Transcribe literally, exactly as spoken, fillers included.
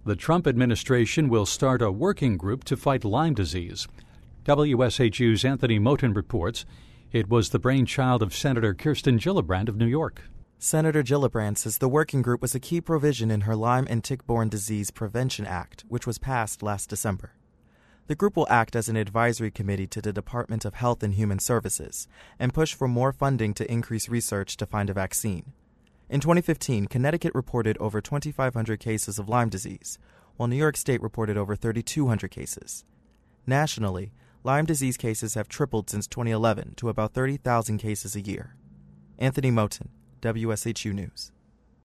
The Trump administration will start a working group to fight Lyme disease. W S H U's Anthony Moten reports it was the brainchild of Senator Kirsten Gillibrand of New York. Senator Gillibrand says the working group was a key provision in her Lyme and Tick-Borne Disease Prevention Act, which was passed last December. The group will act as an advisory committee to the Department of Health and Human Services and push for more funding to increase research to find a vaccine. In twenty fifteen, Connecticut reported over twenty-five hundred cases of Lyme disease, while New York State reported over thirty-two hundred cases. Nationally, Lyme disease cases have tripled since twenty eleven to about thirty thousand cases a year. Anthony Moten, W S H U News.